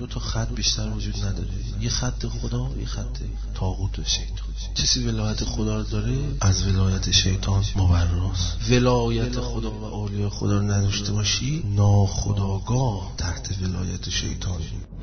تا خط بیشتر وجود نداره، یه خط خدا، یه خط طاغوت و شیطان. کسی ولایت خدا رو داره از ولایت شیطان مبراست. ولایت خدا و اولیاء خدا رو نداشته باشی ناخودآگاه تحت ولایت شیطانی.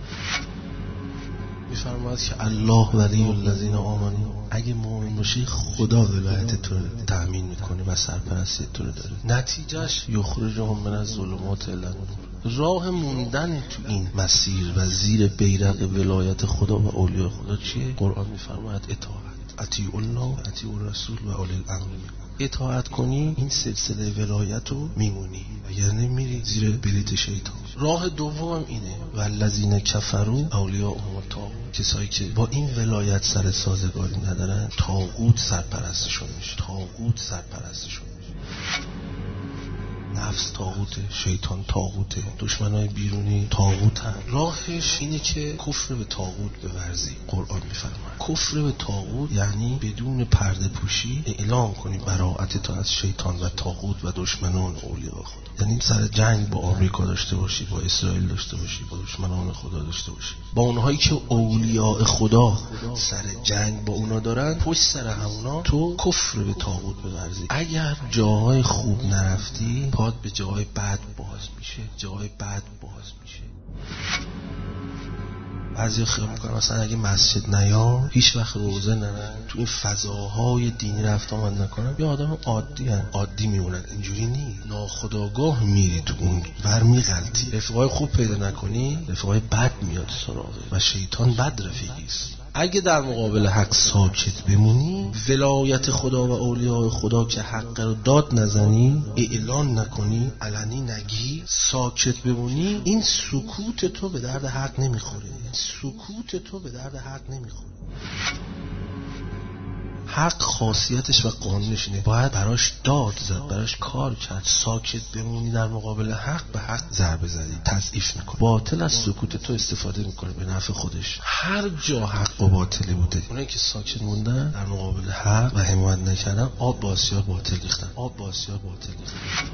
میفرماید که الله ولی الذین آمنوا، اگه مؤمن باشی خدا ولایت تو رو تأمین میکنه و سرپرستی تو رو داره. نتیجهش یخرجهم من الظلمات الی النور. راه موندن تو این مسیر و زیر بیرق ولایت خدا و اولیاء خدا چیه؟ قرآن میفرماید اطاعت، اطیعوا الله و اطیعوا الرسول و اولی الامر. اطاعت کنی این سلسله ولایت رو میمونی و یعنی میری زیر بلیت شیطان. راه دوم اینه والذین کفروا اولیاءهم الطاغوت، کسایی که با این ولایت سر سازگاری ندارن طاغوت سرپرستشون میشه. طاغوت سرپرستشون میشه. نفس طاغوته، شیطان طاغوته، دشمنای بیرونی طاغوتن. راهش اینه که کفر به طاغوت بورزی. قرآن میفرماید کفر به طاغوت یعنی بدون پرده پوشی اعلام کنی براءت تو از شیطان و طاغوت و دشمنان اولیاء خدا. یعنی سر جنگ با آمریکا داشته باشی، با اسرائیل داشته باشی، با دشمنان خدا داشته باشی، با اونهایی که اولیاء خدا سر جنگ با اونا دارن، پشت سر همونا تو کفر به طاغوت بورزی. اگر جاهای خوب نرفتی پاد به جای بد باز میشه، جای بد باز میشه. بعضی خیال میکنن مثلا اگه مسجد نیا هیچ وقت روزه نرن، تو این فضاهای دینی رفت آمد نکنن، یا آدم عادی هن، عادی میمونن. اینجوری نی، ناخودآگاه میری تو اون ور میغلطی. رفقای خوب پیدا نکنی رفقای بد میاد سراغه و شیطان بد رفیقیست. اگه در مقابل حق ساکت بمونی، ولایت خدا و اولیاء خدا که حق رو داد نزنی، اعلان نکنی، علنی نگی، ساکت بمونی، این سکوت تو به درد حق نمیخوره. سکوت تو به درد حق نمیخوره. حق خاصیتش و قانونش اینه باید براش داد زد، براش کار کرد. ساکت بمونی در مقابل حق، به حق ضربه زدی، تضعیف میکنه. باطل از سکوت تو استفاده میکنه به نفع خودش. هر جا حق و باطلی بوده، اونایی که ساکت موندن در مقابل حق و حمایت نکردن، آب باسیار باطل ریختن، آب باسیار باطل ریختن.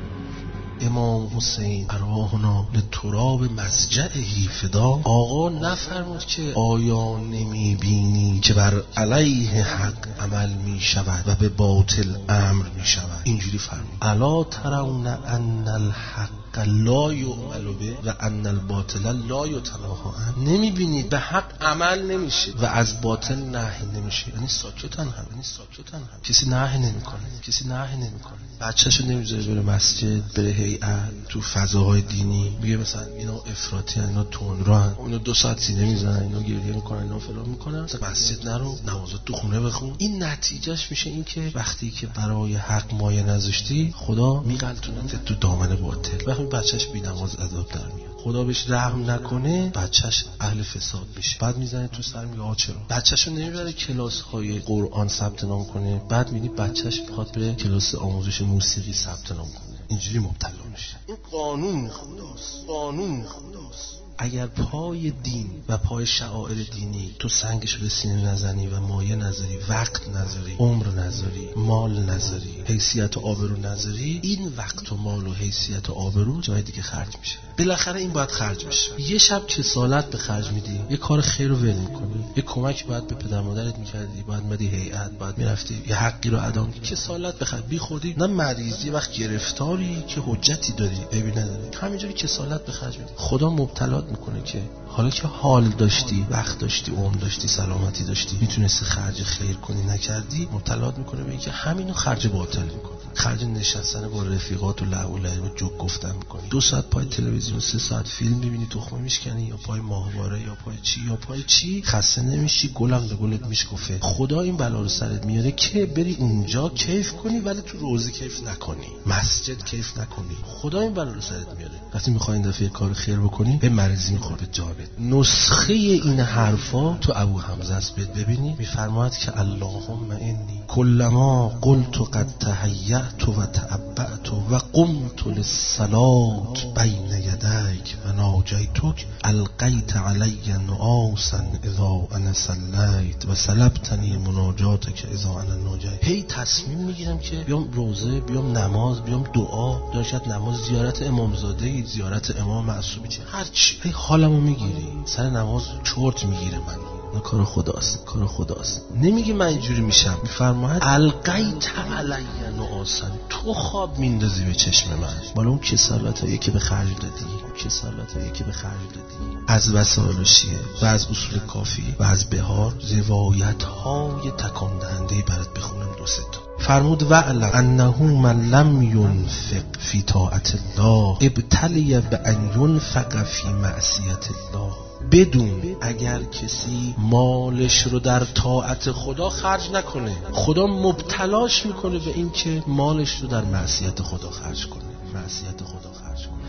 امام حسین ارواحنا لتراب مسجعه فدا، آقا نفرمود که آیا نمی بینی که بر علیه حق عمل می شود و به باطل امر می شود؟ اینجوری فرمود الا ترون ان الحق لا یعمل به و ان الباطل لا یتناهى عنه. نمی بینید به حق عمل نمیشه و از باطل نهی نمیشه. یعنی ساکتن هم، یعنی ساکتن هم. کسی نهی نمیکنه، کسی نهی نمیکنه. بچه‌شو نمیذاره بره مسجد، بره هیئت، تو فضاهای دینی میگه مثلا اینا افراطی ان، اینا تندروان، اینا 2 ساعت سینه میزنن، اینا گریه میکنن، اینا فلان میکنن، مثلا مسجد نرو، نمازت تو خونه بخون. این نتیجهش میشه این که وقتی که برای حق مایه نذاشتی، خدا میغلطونت تو دامن باطل. وقتی بچه‌ش بی‌نماز عذاب در میاد، خدا بهش رحم نکنه، بچه‌ش اهل فساد میشه. بعد میزنه تو سر، میگه چرا بچه‌شو نمیبره کلاس‌های قرآن ثبت نام کنه؟ بعد میبینی بچه‌ش میخواد بره کلاس آموزش موسیقی ثبت نام کنه. اینجوری مبتلا میشه. این قانون خداست، قانون خداست. اگر پای دین و پای شعائر دینی تو سنگشو به سینه نزنی و مایه نذاری، وقت نذاری، عمر نذاری، مال نذاری، حیثیت و آبرو نذاری، این وقت و مال و حیثیت و آبرو جای دیگه خرج میشه. بالاخره این باید خرج بشه. یه شب کسالت به خرج میدی، یه کار خیر رو ول میکنی، یه کمک باید به پدر مادرت میکردی، باید میدی هیئت، باید میرفتی یه حقی رو ادا می‌کردی، کسالت به خرج، بی خودی، نه مریضی، وقت گرفتاری که حجتی داری عیبی نداره، همینجوری کسالت به خرج میدی. خدا مبتلا میکنه که حالا که حال داشتی، وقت داشتی، عمر داشتی، سلامتی داشتی، میتونستی خرج خیر کنی، نکردی، مبتلات میکنه به اینکه همینو خرج باطل میکنی. خرج نشستن با رفیقات و لهو و لعب و جوک گفتن میکنی. 2 ساعت پای تلویزیون، 3 ساعت فیلم ببینی، تخمه میشکنی، یا پای ماهواره، یا پای چی، یا پای چی، خسته نمیشی، گلم به گلت میشکفه. خدا این بلا رو سرت میاره که بری اونجا کیف کنی ولی تو روزه کیف نکنی، مسجد کیف نکنی. خدا این بلا رو سرت میاره. وقتی میخوای این دفعه کار خیر بکنی، به مریضی میخوره به جانت. نسخه این حرفا تو ابو حمزه است. ببینی میفرماید که اللهم انی کلما قلت قد تهیأت و تعبأت و قمت للصلاة بین یدیک و ناجیتک القیت علی نعاسا اذا انا صلیت و سلبتنی مناجاتک اذا انا ناجیت. هی تصمیم میگیرم که بیام روزه، بیام نماز، بیام دعا، داشت نماز، زیارت امامزاده، زیارت امام معصومی، هر چی. هی حالمو میگیری، سر نماز چرت میگیره من. کار خداست، کار خداست. نمیگه من اینجوری میشم، میفرماید القیت علی نعاسا، تو خواب میندازی به چشم من. بالا اون کسالتایی که به خرج دادی، کسالتایی که به خرج دادی از وسائل شیعه و از اصول کافی و از بهار، روایت های تکان دهنده برات بخونم دو سه تا. فرمود وعلم انه من لم ينفق فی طاعت الله ابتلی بان ينفق فی معصیت الله. بدون اگر کسی مالش رو در طاعت خدا خرج نکنه، خدا مبتلاش میکنه به این که مالش رو در معصیت خدا خرج کنه، معصیت خدا خرج کنه.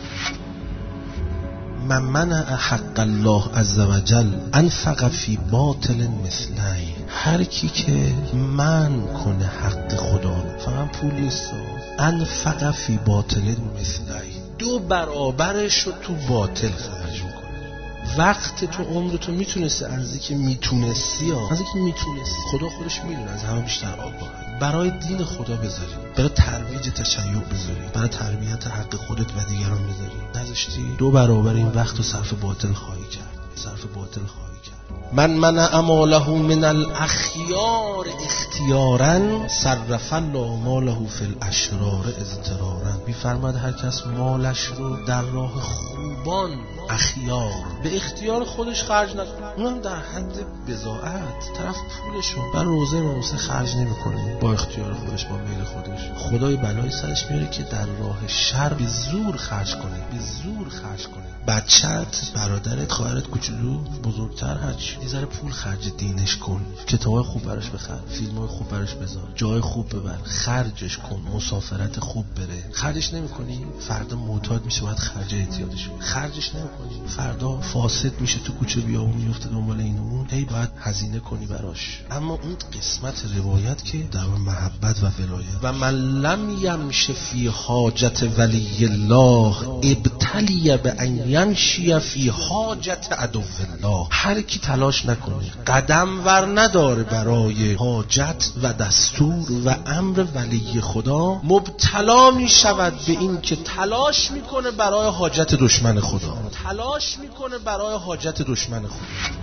من منع حق الله عز وجل انفق فی باطل مثلی. هر کی که من کنه حق خدا رو، فقط پولیست، انفق فی باطل مثلی، دو برابرش رو تو باطل خرج میکنه. وقت تو عمر تو میتونستی از اینکه میتونستی خدا خودش میدونه از همه بیشتر آگاه، برای دین خدا بذاری، برای ترویج تشیع بذاری، برای تربیت حق خودت و دیگران بذاری. نذاشتی، دو برابر این وقت رو صرف باطل خواهی کرد، صرف باطل خواهی کرد. من منع ماله من الاخیار اختیارا صرف الله ماله فی الاشرار اضطرارا. میفرماد هر کس مالش رو در راه خوبان اخیار به اختیار خودش خرج نکنه، اونم در حد بضاعت، طرف پولشو بر روزه موسی خرج نمیکنه با اختیار خودش، با میل خودش، خدای بلای سرش میاره که در راه شر به زور خرج کنه، به زور خرج کنه. بچت، برادرت، خواهرت، کوچولو، بزرگتر، هر چی، یه ذره پول خرج دینش کن، کتابای خوب براش بخر، فیلمای خوب براش بذار، جای خوب ببر، خرجش کن، مسافرت خوب بره. خرجش نمی‌کنی فردا معتاد میشه، باید خرج احتیاطش کنی. خرجش نمی‌کنی فردا فاسد میشه، تو کوچه بیابون میفته دنبال این اون، هی باید هزینه کنی براش. اما اون قسمت روایت که در محبت و ولایت، و من لم یمشی فی حاجت ولی الله ابتلی بان یمشی فی حاجت عدو الله. هر کی تلاش نکنه، قدم ور نداره برای حاجت و دستور و امر ولی خدا، مبتلا می شود به این که تلاش میکنه برای حاجت دشمن خدا، تلاش میکنه برای حاجت دشمن خدا.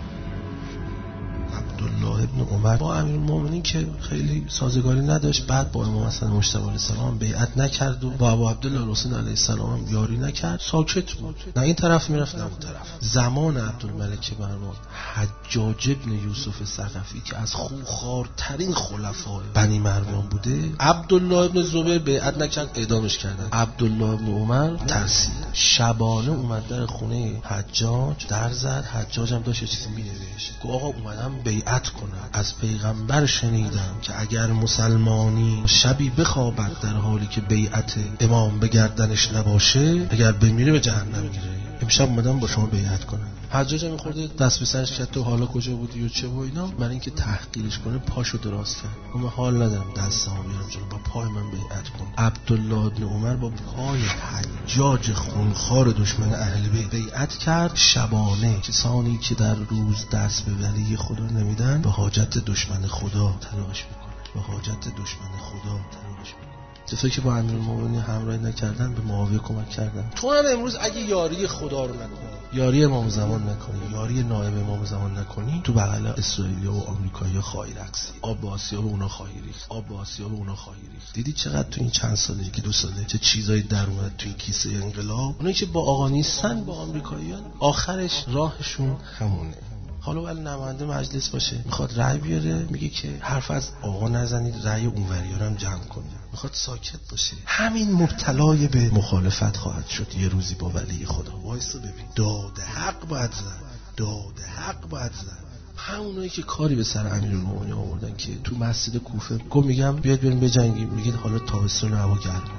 عبدالله ابن عمر با امیرالمومنین که خیلی سازگاری نداشت، بعد با امام حسن مجتبی علیه السلام بیعت نکرد و با ابو عبدالله الحسین علیه السلام یاری نکرد، ساکت بود، نه این طرف میرفت نه اون طرف. زمان عبدالملک مروان حجاج ابن یوسف ثقفی که از خوخوارترین خلفای بنی مروان بوده، عبدالله ابن زبیر بیعت نکرد، اعدامش کردن. عبدالله ابن عمر ترسید، شبانه اومد در خونه حجاج در زد. حجاج هم داشت چیزی مینوشت، گفت آقا اومدم بیعت کنم، از پیغمبر شنیدم که اگر مسلمانی شبی بخوابد در حالی که بیعت امام به گردنش نباشه، اگر بمیره به جهنم میره، امشب اومدم با شما بیعت کنم. حجاج هم خورده دست به سرش کرد، تو حالا کجا بودی و چه و اینا. من اینکه تحقیرش کنه پاشو دراز کرد، من حال ندارم دستمو بیارم جلو، با پای من بیعت کن. عبدالله ابن عمر با پای حجاج خونخوار دشمن اهل بیت بیعت کرد. شبانه کسانی که در روز دست به ولی خدا نمیدن به حاجت دشمن خدا تلاش میکنه، به حاجت دشمن خدا تلاش میکنه. کسایی که با امیرالمومنین همراهی نکردن به معاویه کمک کردن. تو هم امروز اگه یاری خدا رو نکنی، یاری امام زمان نکنی، یاری نائب امام زمان نکنی، تو بغل اسرائیلیا و آمریکایی‌ها خواهی رقصی، آب به آسیاب اونا خواهی ریخت، آب به آسیاب اونا خواهی ریخت. دیدی چقدر تو این چند ساله که 2 ساله چه چیزایی در اومد تو این کیسه انقلاب؟ اونایی که با آقا نیستن، با آمریکایی‌ها، آخرش راهشون همونه. حالا ولی نماینده مجلس باشه، میخواد رأی بیاره، میگه که حرف از آقا نزنید، رأی اونوری‌ها رو هم جمع کنید، میخواد ساکت باشه. همین مبتلای به مخالفت خواهد شد یه روزی با ولی خدا. وایسا ببین، داد حق باید زد، داد حق باید زد. همونایی که کاری به سر امیرالمومنین آوردن که تو مسجد کوفه گفت میگم بیاید بریم بجنگیم، میگه حالا تابستون هوا گرمه،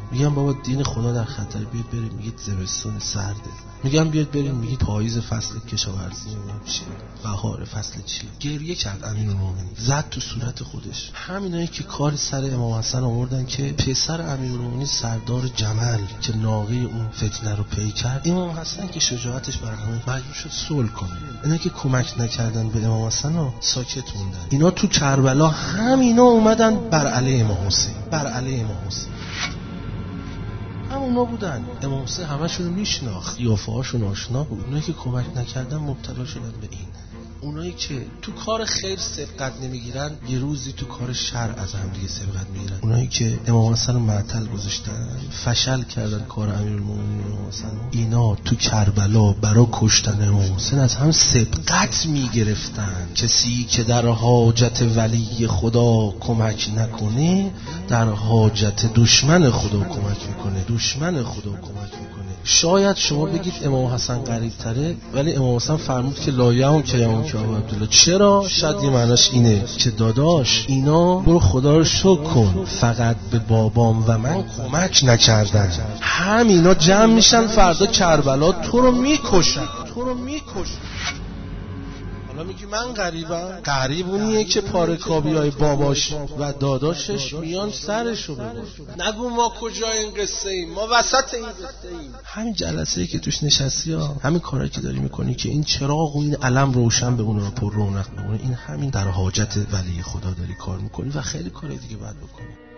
میگم بابا دین خدا در خطر، بیاد بریم. میگید زمستون سرده. میگم بیاد بریم. میگید پاییز فصل کشاورزی. میگم چی؟ بهار فصل چی؟ گریه کرد امیرالمومنین، زد تو صورت خودش. همینایی که کار سر امام حسن آوردن که پسر امیرالمومنین سردار جمل که ناقه اون فتنه رو پی کرد، امام حسن که شجاعتش برنامه مجبور شد صلح کنه. اینا که کمک نکردن به امام حسن ها ساکت موندن. اینا تو کربلا همینا اومدن بر علیه امام حسین، بر علیه امام حسین. همونا بودن. امام حسین همشون میشناخت، قیافه هاشون آشنا بود. اونایی که کمک نکردن مبتلا شدن به این. اونایی که تو کار خیر سبقت نمیگیرن یه روزی تو کار شر از هم دیگه سبقت میگیرن. اونایی که امام حسن رو معطل گذاشتن، فشل کردن کار امیرالمومنین امام حسن، اینا تو کربلا برای کشتن امام حسین از هم سبقت میگرفتن. کسی که در حاجت ولی خدا کمک نکنه در حاجت دشمن خدا کمک میکنه. دشمن خدا کمک میکنه. شاید شما بگید امام حسن قریب تره، ولی امام حسن فرمود که لایه‌ام که یمون که ابو عبدالله. چرا؟ شاید یه معناش اینه که داداش اینا برو خدا رو شکر کن، فقط به بابام و من کمک نکردن. همینا جمع میشن فردا کربلا تو رو میکشن. حالا میگی من غریبم؟ غریب اونیه که پارکابیای باباش و داداشش میان سرشو ببرن. نگو ما کجا این قصه ایم، ما وسط این قصه ایم. همین جلسه‌ای که توش نشستی ها، همین کارایی که داری میکنی که این چراغ و این علم روشن بمونه و پر رونق بمونه، این همین در حاجت ولی خدا داری کار میکنی و خیلی کارهای دیگه باید بکنی.